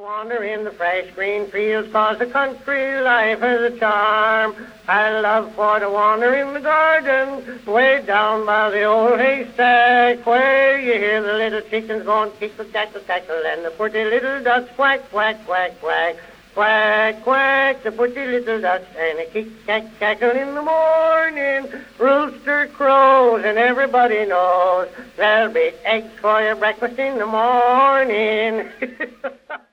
wander in the fresh green fields, 'cause the country life has a charm. I love for to wander in the garden, way down by the old haystack, where you hear the little chickens going tickle-tackle, and the pretty little ducks quack, quack, quack, quack. Quack, quack, the pretty little ducks, and a kick-cack-cackle in the morning. Rooster crows, and everybody knows there'll be eggs for your breakfast in the morning.